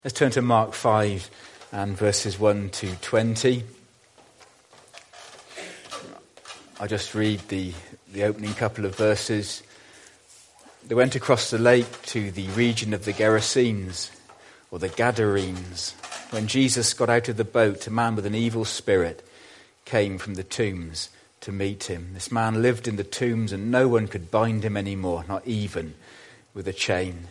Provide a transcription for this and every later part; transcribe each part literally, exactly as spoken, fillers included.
Let's turn to Mark five and verses one to twenty. I'll just read the, the opening couple of verses. They went across the lake to the region of the Gerasenes, or the Gadarenes. When Jesus got out of the boat, a man with an evil spirit came from the tombs to meet him. This man lived in the tombs and no one could bind him anymore, not even with a chain.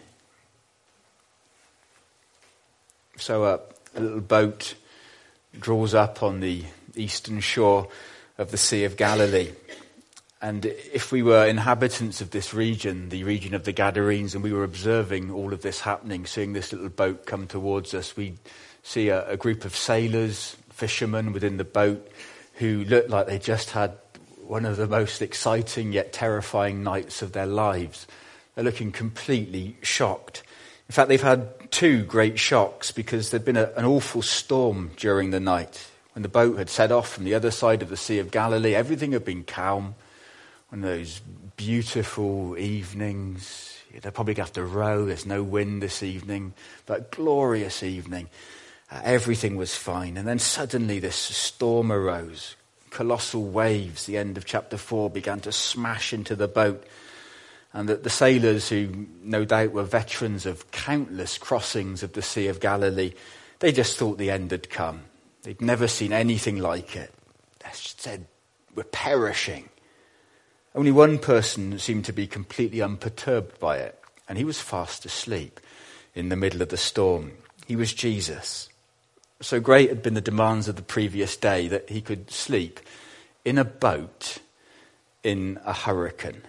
So uh, a little boat draws up on the eastern shore of the Sea of Galilee. And if we were inhabitants of this region, the region of the Gadarenes, and we were observing all of this happening, seeing this little boat come towards us, we'd see a, a group of sailors, fishermen within the boat who looked like they just had one of the most exciting yet terrifying nights of their lives. They're looking completely shocked. In fact, they've had two great shocks because there'd been a, an awful storm during the night. When the boat had set off from the other side of the Sea of Galilee, everything had been calm. One of those beautiful evenings. They're probably going to have to row. There's no wind this evening, but glorious evening. Uh, everything was fine. And then suddenly this storm arose. Colossal waves, the end of chapter four, began to smash into the boat. And that the sailors, who no doubt were veterans of countless crossings of the Sea of Galilee, they just thought the end had come. They'd never seen anything like it. They said, we're perishing. Only one person seemed to be completely unperturbed by it, and he was fast asleep in the middle of the storm. He was Jesus. So great had been the demands of the previous day that he could sleep in a boat in a hurricane.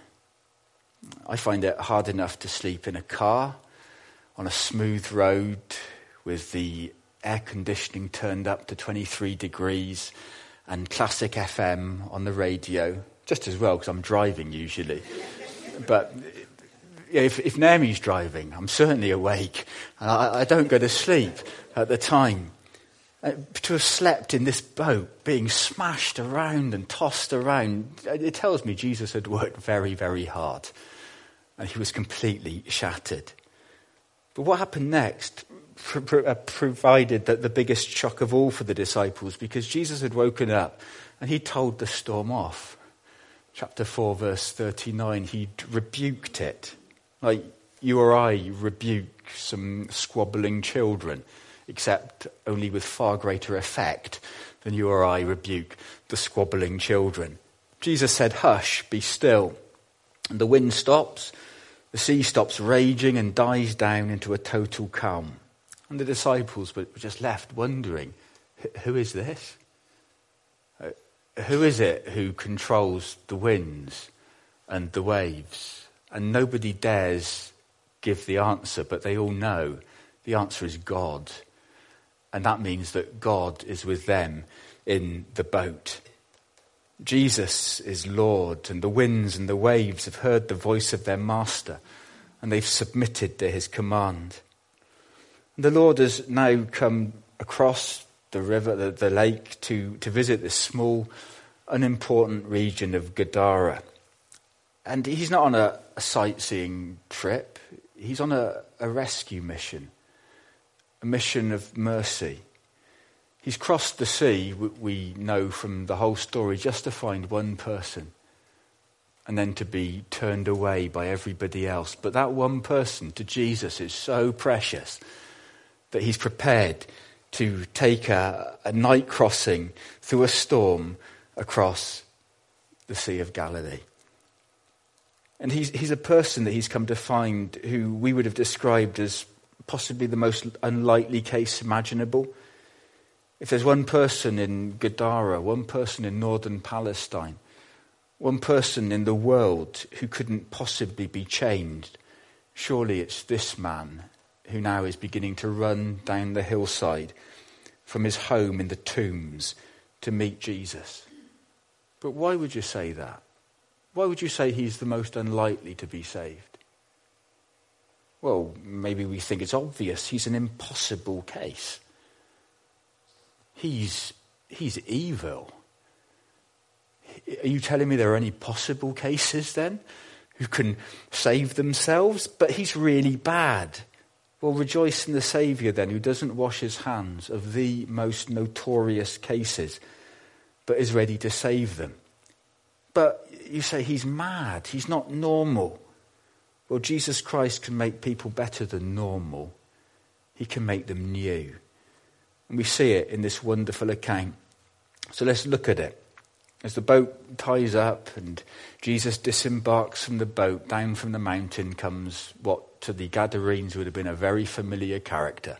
I find it hard enough to sleep in a car, on a smooth road, with the air conditioning turned up to twenty-three degrees, and classic F M on the radio, just as well, because I'm driving usually. But yeah, if, if Naomi's driving, I'm certainly awake, and I, I don't go to sleep at the time. Uh, to have slept in this boat, being smashed around and tossed around, it tells me Jesus had worked very, very hard. And he was completely shattered. But what happened next pr- pr- uh, provided that the biggest shock of all for the disciples, because Jesus had woken up and he told the storm off. Chapter four, verse thirty-nine, he rebuked it. Like you or I rebuke some squabbling children, except only with far greater effect than you or I rebuke the squabbling children. Jesus said, hush, be still. And the wind stops, the sea stops raging and dies down into a total calm. And the disciples were just left wondering, who is this? Who is it who controls the winds and the waves? And nobody dares give the answer, but they all know the answer is God. And that means that God is with them in the boat. Jesus is Lord, and the winds and the waves have heard the voice of their master, and they've submitted to his command. And the Lord has now come across the river, the, the lake, to, to visit this small, unimportant region of Gadara. And he's not on a, a sightseeing trip. He's on a, a rescue mission, a mission of mercy. He's crossed the sea, we know from the whole story, just to find one person and then to be turned away by everybody else. But that one person to Jesus is so precious that he's prepared to take a, a night crossing through a storm across the Sea of Galilee. And he's, he's a person that he's come to find who we would have described as possibly the most unlikely case imaginable. If there's one person in Gadara, one person in northern Palestine, one person in the world who couldn't possibly be changed, surely it's this man who now is beginning to run down the hillside from his home in the tombs to meet Jesus. But why would you say that? Why would you say he's the most unlikely to be saved? Well, maybe we think it's obvious. He's an impossible case. He's he's evil. Are you telling me there are any possible cases then who can save themselves? But he's really bad. Well, rejoice in the Saviour then, who doesn't wash his hands of the most notorious cases, but is ready to save them. But you say he's mad, he's not normal. Well, Jesus Christ can make people better than normal. He can make them new. And we see it in this wonderful account. So let's look at it. As the boat ties up and Jesus disembarks from the boat, down from the mountain comes what to the Gadarenes would have been a very familiar character.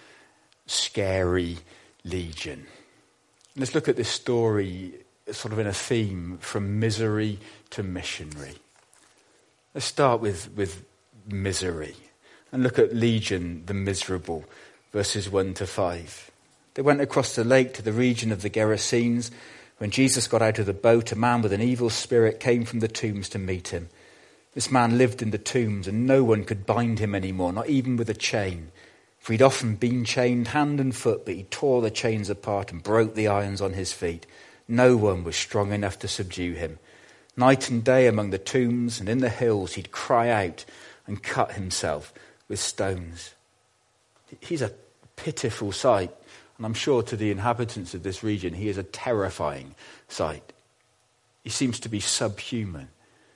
Scary Legion. Let's look at this story sort of in a theme from misery to missionary. Let's start with, with misery and look at Legion, the miserable, verses one to five. They went across the lake to the region of the Gerasenes. When Jesus got out of the boat, a man with an evil spirit came from the tombs to meet him. This man lived in the tombs, and no one could bind him anymore, not even with a chain. For he'd often been chained hand and foot, but he tore the chains apart and broke the irons on his feet. No one was strong enough to subdue him. Night and day among the tombs and in the hills, he'd cry out and cut himself with stones. He's a pitiful sight. And I'm sure to the inhabitants of this region, he is a terrifying sight. He seems to be subhuman.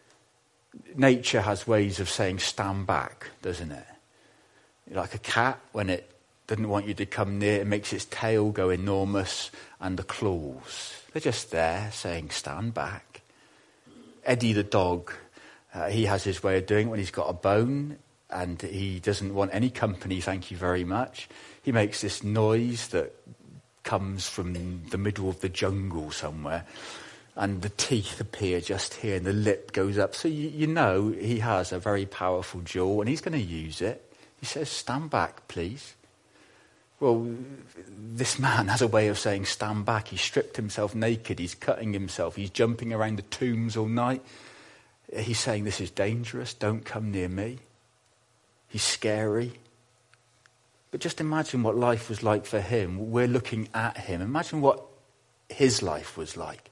Nature has ways of saying, stand back, doesn't it? Like a cat, when it doesn't want you to come near, it makes its tail go enormous and the claws. They're just there saying, stand back. Eddie the dog, uh, he has his way of doing it when he's got a bone and he doesn't want any company, thank you very much. He makes this noise that comes from the middle of the jungle somewhere, and the teeth appear just here and the lip goes up. So you, you know he has a very powerful jaw and he's going to use it. He says, stand back, please. Well, this man has a way of saying, stand back. He stripped himself naked. He's cutting himself. He's jumping around the tombs all night. He's saying, this is dangerous. Don't come near me. He's scary. But just imagine what life was like for him. We're looking at him. Imagine what his life was like.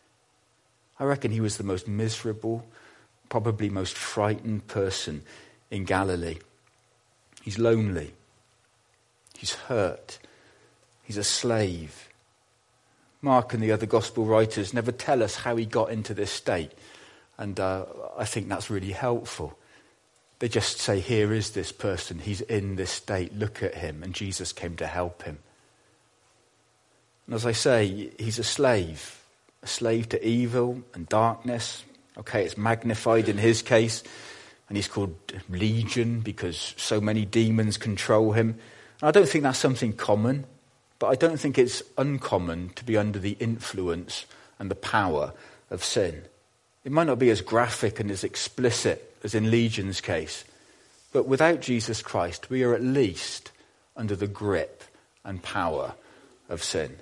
I reckon he was the most miserable, probably most frightened person in Galilee. He's lonely. He's hurt. He's a slave. Mark and the other gospel writers never tell us how he got into this state. And uh, I think that's really helpful. They just say, here is this person. He's in this state. Look at him. And Jesus came to help him. And as I say, he's a slave. A slave to evil and darkness. Okay, it's magnified in his case. And he's called Legion because so many demons control him. And I don't think that's something common. But I don't think it's uncommon to be under the influence and the power of sin. It might not be as graphic and as explicit as in Legion's case. But without Jesus Christ, we are at least under the grip and power of sin.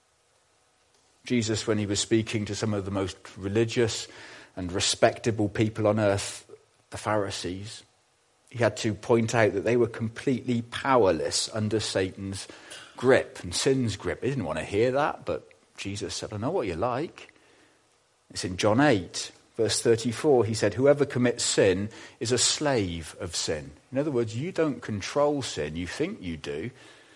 Jesus, when he was speaking to some of the most religious and respectable people on earth, the Pharisees, he had to point out that they were completely powerless under Satan's grip and sin's grip. They didn't want to hear that, but Jesus said, I know what you're like. It's in John eight. Verse thirty-four, he said, whoever commits sin is a slave of sin. In other words, you don't control sin. You think you do.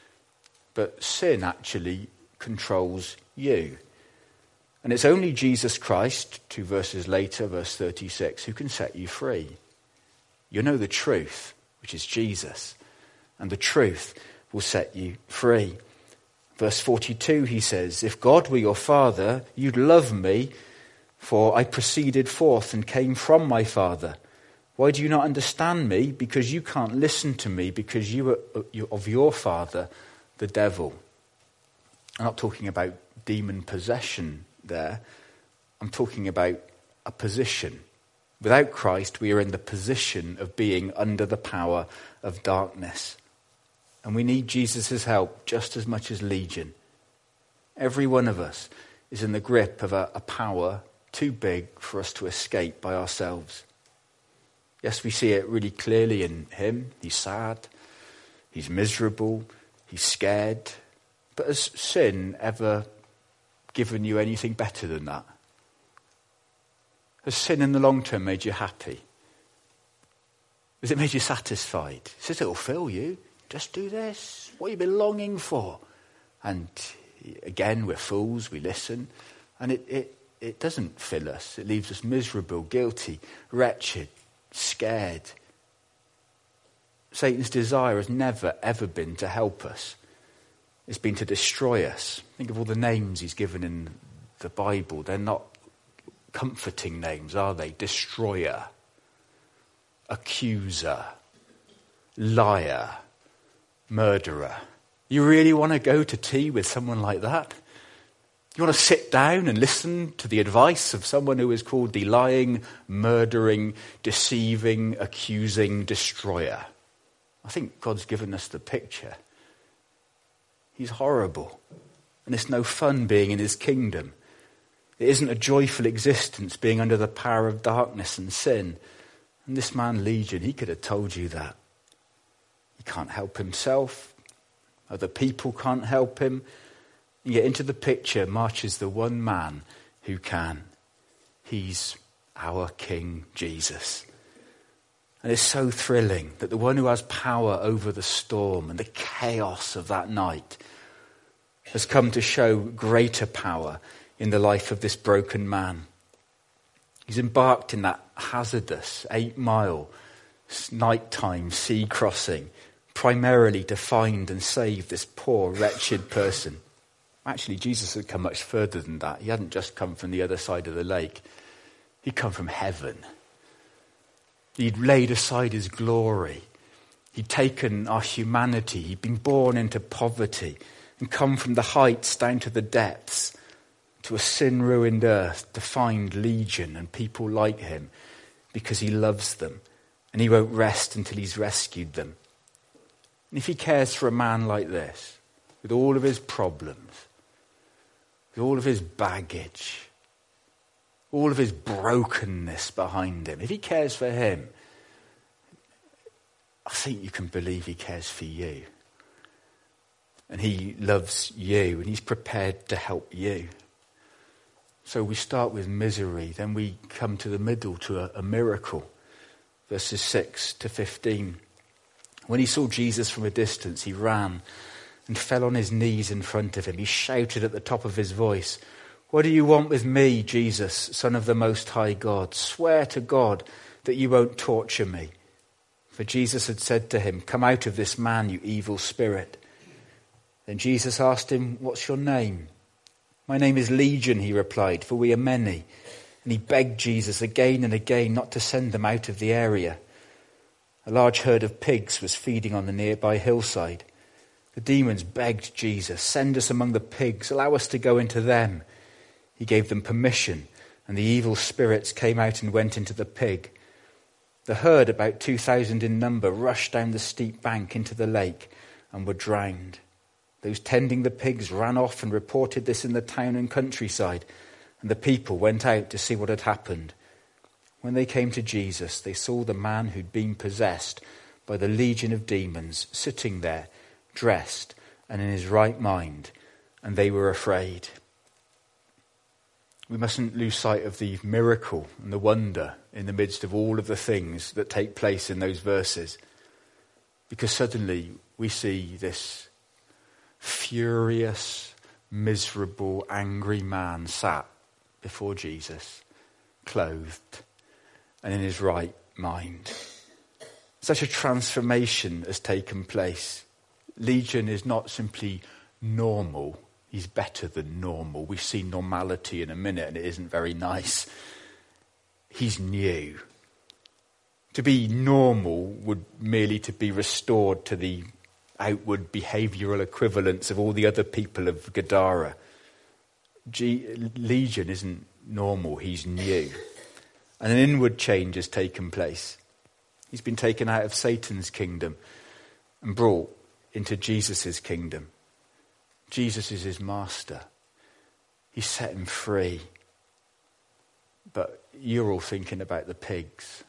But sin actually controls you. And it's only Jesus Christ, two verses later, verse thirty-six, who can set you free. You know the truth, which is Jesus. And the truth will set you free. Verse forty-two, he says, if God were your Father, you'd love me, for I proceeded forth and came from my Father. Why do you not understand me? Because you can't listen to me, because you are of your father, the devil. I'm not talking about demon possession there. I'm talking about a position. Without Christ, we are in the position of being under the power of darkness. And we need Jesus' help just as much as Legion. Every one of us is in the grip of a, a power too big for us to escape by ourselves. Yes, we see it really clearly in him. He's sad. He's miserable. He's scared. But has sin ever given you anything better than that? Has sin in the long term made you happy? Has it made you satisfied? It says it will fill you. Just do this. What have you been longing for? And again, we're fools. We listen. And it, it, it doesn't fill us. It leaves us miserable, guilty, wretched, scared. Satan's desire has never, ever been to help us. It's been to destroy us. Think of all the names he's given in the Bible. They're not comforting names, are they? Destroyer, accuser, liar, murderer. You really want to go to tea with someone like that? You want to sit down and listen to the advice of someone who is called the lying, murdering, deceiving, accusing destroyer? I think God's given us the picture. He's horrible. And it's no fun being in his kingdom. It isn't a joyful existence being under the power of darkness and sin. And this man, Legion, he could have told you that. He can't help himself. Other people can't help him. And yet into the picture marches the one man who can. He's our King Jesus. And it's so thrilling that the one who has power over the storm and the chaos of that night has come to show greater power in the life of this broken man. He's embarked in that hazardous eight-mile nighttime sea crossing, primarily to find and save this poor, wretched person. Actually, Jesus had come much further than that. He hadn't just come from the other side of the lake. He'd come from heaven. He'd laid aside his glory. He'd taken our humanity. He'd been born into poverty and come from the heights down to the depths, to a sin-ruined earth, to find Legion and people like him, because he loves them and he won't rest until he's rescued them. And if he cares for a man like this, with all of his problems, with all of his baggage, all of his brokenness behind him, if he cares for him, I think you can believe he cares for you. And he loves you and he's prepared to help you. So we start with misery, then we come to the middle, to a, a miracle. Verses six to fifteen. When he saw Jesus from a distance, he ran and fell on his knees in front of him. He shouted at the top of his voice, "What do you want with me, Jesus, Son of the Most High God? Swear to God that you won't torture me." For Jesus had said to him, "Come out of this man, you evil spirit." Then Jesus asked him, "What's your name?" "My name is Legion," he replied, "for we are many." And he begged Jesus again and again not to send them out of the area. A large herd of pigs was feeding on the nearby hillside. The demons begged Jesus, "Send us among the pigs, allow us to go into them." He gave them permission, and the evil spirits came out and went into the pig. The herd, about two thousand in number, rushed down the steep bank into the lake and were drowned. Those tending the pigs ran off and reported this in the town and countryside, and the people went out to see what had happened. When they came to Jesus, they saw the man who'd been possessed by the legion of demons sitting there, dressed and in his right mind, and they were afraid. We mustn't lose sight of the miracle and the wonder in the midst of all of the things that take place in those verses, because suddenly we see this furious, miserable, angry man sat before Jesus, clothed and in his right mind. Such a transformation has taken place. Legion is not simply normal. He's better than normal. We've seen normality in a minute and it isn't very nice. He's new. To be normal would merely to be restored to the outward behavioural equivalents of all the other people of Gadara. G- Legion isn't normal, he's new. And an inward change has taken place. He's been taken out of Satan's kingdom and brought into Jesus' kingdom. Jesus is his master. He set him free. But you're all thinking about the pigs,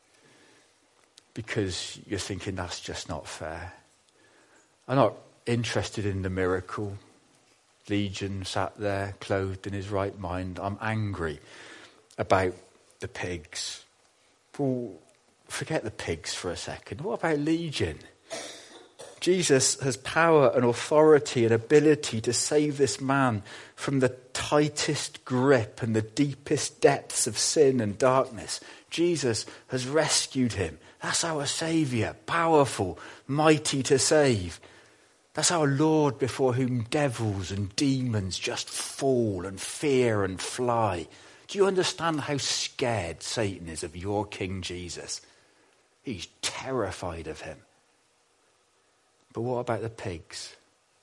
because you're thinking that's just not fair. I'm not interested in the miracle. Legion sat there, clothed in his right mind. I'm angry about the pigs. Well, forget the pigs for a second. What about Legion? Jesus has power and authority and ability to save this man from the tightest grip and the deepest depths of sin and darkness. Jesus has rescued him. That's our Saviour, powerful, mighty to save. That's our Lord before whom devils and demons just fall and fear and fly. Do you understand how scared Satan is of your King Jesus? He's terrified of him. But what about the pigs?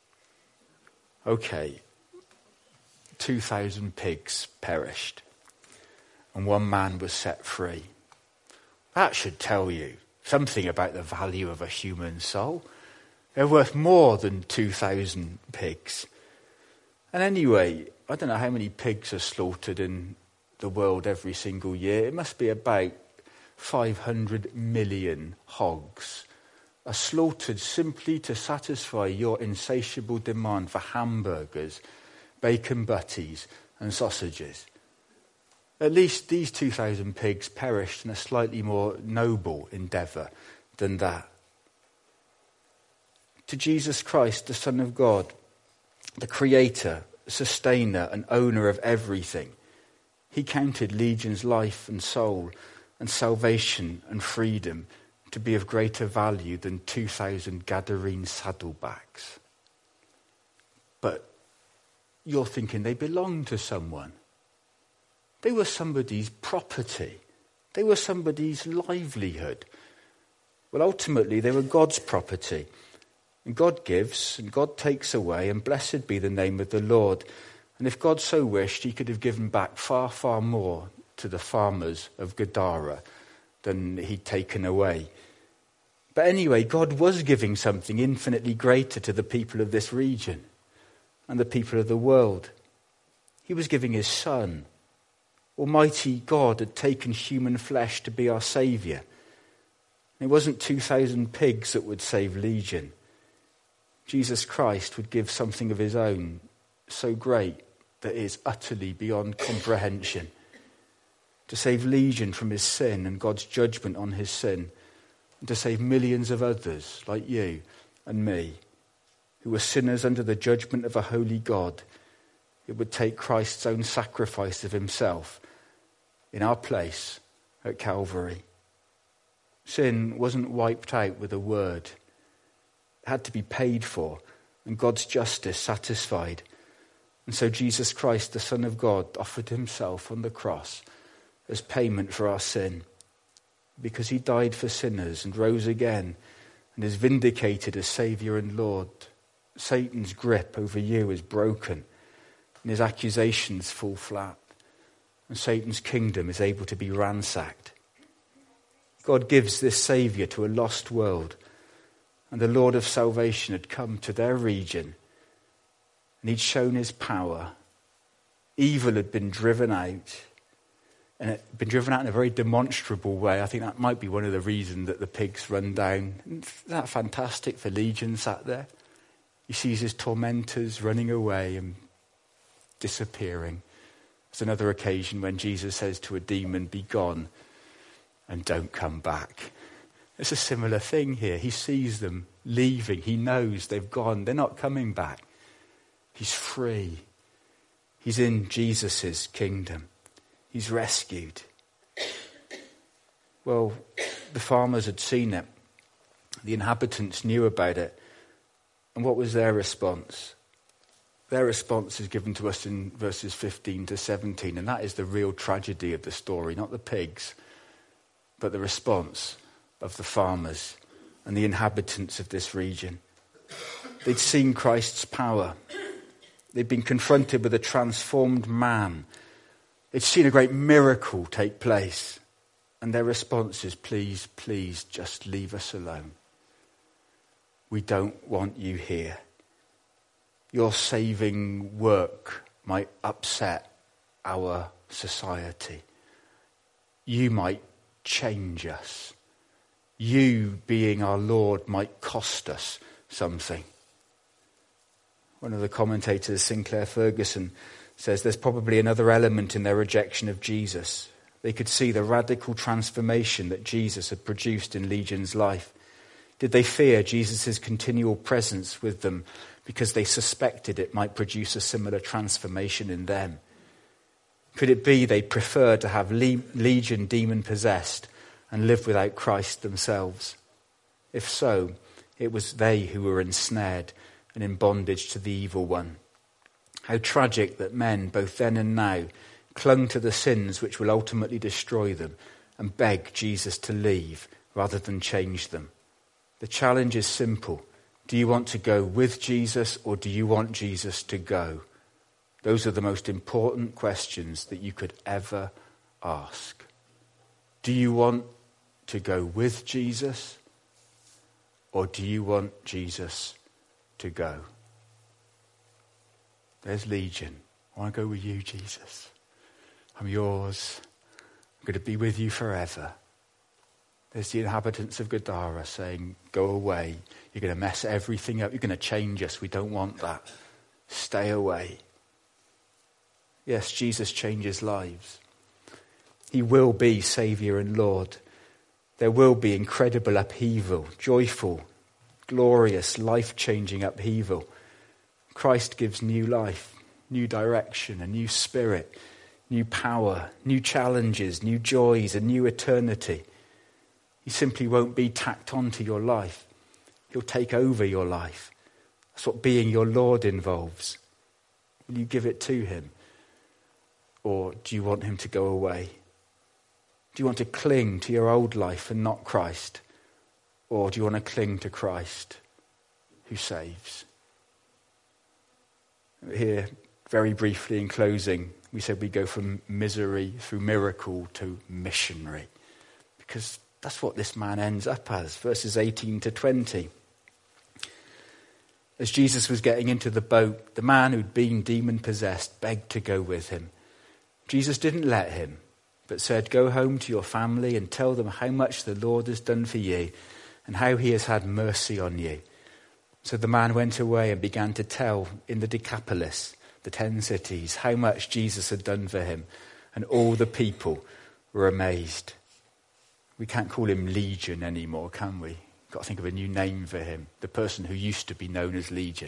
Okay, two thousand pigs perished and one man was set free. That should tell you something about the value of a human soul. They're worth more than two thousand pigs. And anyway, I don't know how many pigs are slaughtered in the world every single year. It must be about five hundred million hogs are slaughtered simply to satisfy your insatiable demand for hamburgers, bacon butties and sausages. At least these two thousand pigs perished in a slightly more noble endeavour than that. To Jesus Christ, the Son of God, the Creator, Sustainer and Owner of everything, he counted Legion's life and soul and salvation and freedom to be of greater value than two thousand Gadarene saddlebags. But you're thinking they belonged to someone. They were somebody's property. They were somebody's livelihood. Well, ultimately, they were God's property. And God gives and God takes away, and blessed be the name of the Lord. And if God so wished, he could have given back far, far more to the farmers of Gadara than he'd taken away. But anyway, God was giving something infinitely greater to the people of this region and the people of the world. He was giving his Son. Almighty God had taken human flesh to be our Saviour. It wasn't two thousand pigs that would save Legion. Jesus Christ would give something of his own, so great that it is utterly beyond comprehension, to save Legion from his sin and God's judgment on his sin, and to save millions of others like you and me, who were sinners under the judgment of a holy God. It would take Christ's own sacrifice of himself in our place at Calvary. Sin wasn't wiped out with a word. It had to be paid for and God's justice satisfied. And so Jesus Christ, the Son of God, offered himself on the cross as payment for our sin, because he died for sinners and rose again and is vindicated as Saviour and Lord. Satan's grip over you is broken and his accusations fall flat, and Satan's kingdom is able to be ransacked. God gives this Saviour to a lost world, and the Lord of salvation had come to their region, and he'd shown his power. Evil had been driven out, and it had been driven out in a very demonstrable way. I think that might be one of the reasons that the pigs run down. Isn't that fantastic for Legion sat there? He sees his tormentors running away and disappearing. There's another occasion when Jesus says to a demon, "Be gone and don't come back." It's a similar thing here. He sees them leaving. He knows they've gone. They're not coming back. He's free. He's in Jesus' kingdom. He's rescued. Well, the farmers had seen it. The inhabitants knew about it. And what was their response? Their response is given to us in verses fifteen to seventeen, and that is the real tragedy of the story, not the pigs, but the response of the farmers and the inhabitants of this region. They'd seen Christ's power. They'd been confronted with a transformed man. They'd seen a great miracle take place. And their response is, "Please, please, just leave us alone. We don't want you here. Your saving work might upset our society. You might change us. You being our Lord might cost us something." One of the commentators, Sinclair Ferguson, says there's probably another element in their rejection of Jesus. They could see the radical transformation that Jesus had produced in Legion's life. Did they fear Jesus' continual presence with them because they suspected it might produce a similar transformation in them? Could it be they preferred to have le- legion demon-possessed and live without Christ themselves? If so, it was they who were ensnared and in bondage to the evil one. How tragic that men, both then and now, clung to the sins which will ultimately destroy them and beg Jesus to leave rather than change them. The challenge is simple. Do you want to go with Jesus or do you want Jesus to go? Those are the most important questions that you could ever ask. Do you want to go with Jesus or do you want Jesus to go? There's Legion. I want to go with you, Jesus. I'm yours. I'm going to be with you forever. There's the inhabitants of Gadara saying, go away. You're going to mess everything up. You're going to change us. We don't want that. Stay away. Yes, Jesus changes lives. He will be Saviour and Lord. There will be incredible upheaval, joyful, glorious, life-changing upheaval. Christ gives new life, new direction, a new spirit, new power, new challenges, new joys, a new eternity. He simply won't be tacked onto your life. He'll take over your life. That's what being your Lord involves. Will you give it to him? Or do you want him to go away? Do you want to cling to your old life and not Christ? Or do you want to cling to Christ who saves? Here, very briefly in closing, we said we go from misery through miracle to missionary. Because that's what this man ends up as, verses eighteen to twenty. As Jesus was getting into the boat, the man who'd been demon-possessed begged to go with him. Jesus didn't let him, but said, go home to your family and tell them how much the Lord has done for you and how he has had mercy on you. So the man went away and began to tell in the Decapolis, the ten cities, how much Jesus had done for him, and all the people were amazed. We can't call him Legion anymore, can we? Got to think of a new name for him. The person who used to be known as Legion.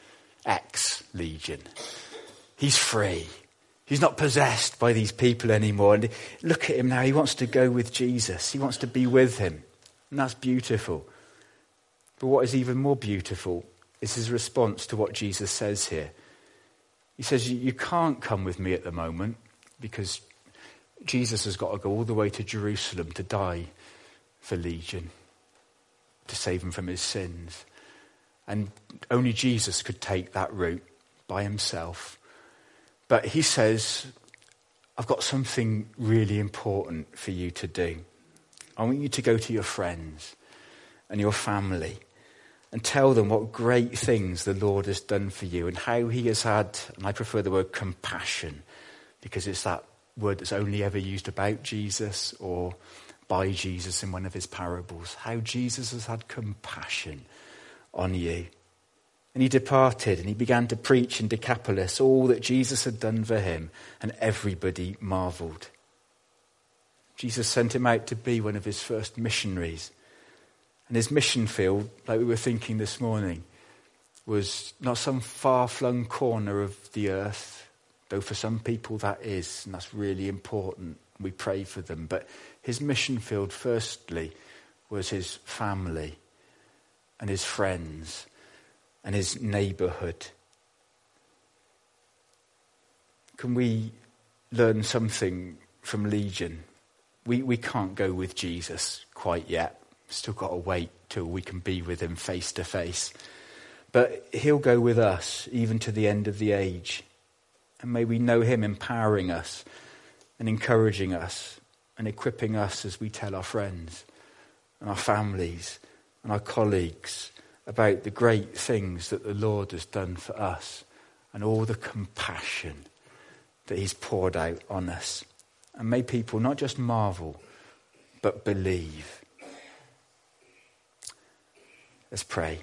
Ex-Legion. He's free. He's not possessed by these people anymore. And look at him now. He wants to go with Jesus. He wants to be with him. And that's beautiful. But what is even more beautiful is his response to what Jesus says here. He says, you can't come with me at the moment because Jesus has got to go all the way to Jerusalem to die for Legion, to save him from his sins. And only Jesus could take that route by himself. But he says, I've got something really important for you to do. I want you to go to your friends and your family and tell them what great things the Lord has done for you and how he has had, and I prefer the word compassion, because it's that word that's only ever used about Jesus or by Jesus in one of his parables. How Jesus has had compassion on you. And he departed and he began to preach in Decapolis all that Jesus had done for him, and everybody marveled. Jesus sent him out to be one of his first missionaries. And his mission field, like we were thinking this morning, was not some far-flung corner of the earth, though for some people that is, and that's really important. We pray for them. But his mission field, firstly, was his family and his friends and his neighbourhood. Can we learn something from Legion? We we can't go with Jesus quite yet. Still got to wait till we can be with him face to face. But he'll go with us even to the end of the age. And may we know him empowering us and encouraging us and equipping us as we tell our friends and our families and our colleagues about the great things that the Lord has done for us and all the compassion that he's poured out on us. And may people not just marvel, but believe. Let's pray.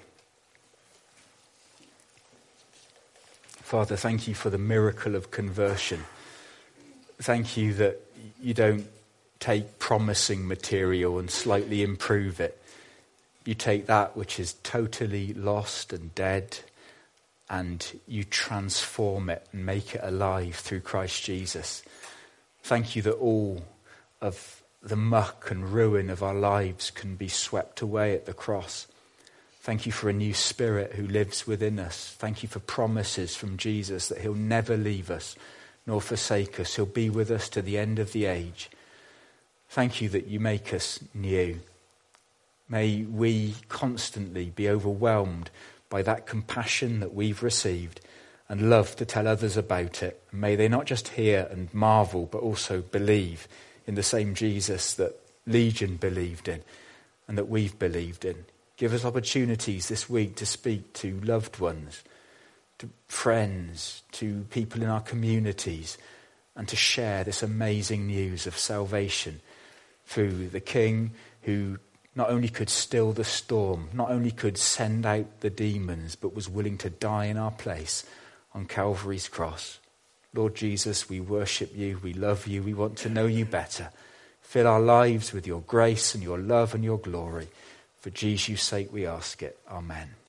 Father, thank you for the miracle of conversion. Thank you that you don't take promising material and slightly improve it, you take that which is totally lost and dead, and you transform it and make it alive through Christ Jesus. Thank you that all of the muck and ruin of our lives can be swept away at the cross. Thank you for a new Spirit who lives within us. Thank you for promises from Jesus that he'll never leave us nor forsake us. He'll be with us to the end of the age. Thank you that you make us new. May we constantly be overwhelmed by that compassion that we've received and love to tell others about it. And may they not just hear and marvel, but also believe in the same Jesus that Legion believed in and that we've believed in. Give us opportunities this week to speak to loved ones, to friends, to people in our communities, and to share this amazing news of salvation through the King who not only could still the storm, not only could send out the demons, but was willing to die in our place on Calvary's cross. Lord Jesus, we worship you, we love you, we want to know you better. Fill our lives with your grace and your love and your glory. For Jesus' sake we ask it. Amen.